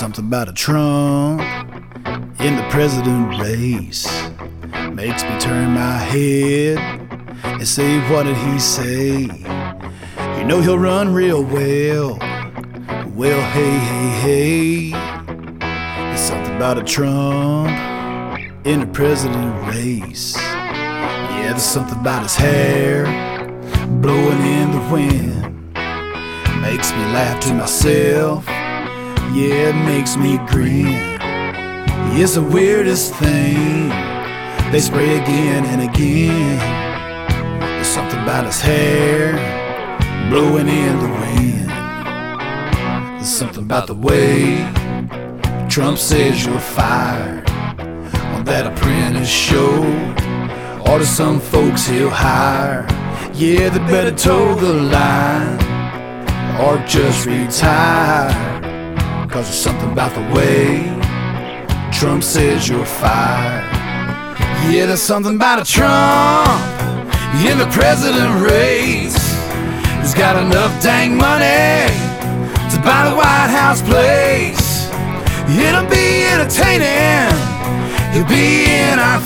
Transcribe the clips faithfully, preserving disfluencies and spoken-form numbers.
something about a Trump in the president race. Makes me turn my head and say, what did he say? You know he'll run real well. Well, hey, hey, hey. There's something about a Trump in the president race. Yeah, there's something about his hair blowing in the wind. Makes me laugh to myself. Yeah, it makes me grin. It's the weirdest thing. They spray again and again. There's something about his hair blowing in the wind. There's something about the way Trump says you're fired on that Apprentice show, or to some folks he'll hire. Yeah, they better toe the line or just retire, 'cause there's something about the way Trump says you're fired. Yeah, there's something about a Trump in the president race. He's got enough dang money to buy the White House place. It'll be entertaining, he'll be in our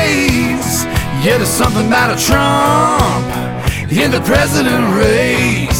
face. Yeah, there's something about a Trump in the president race.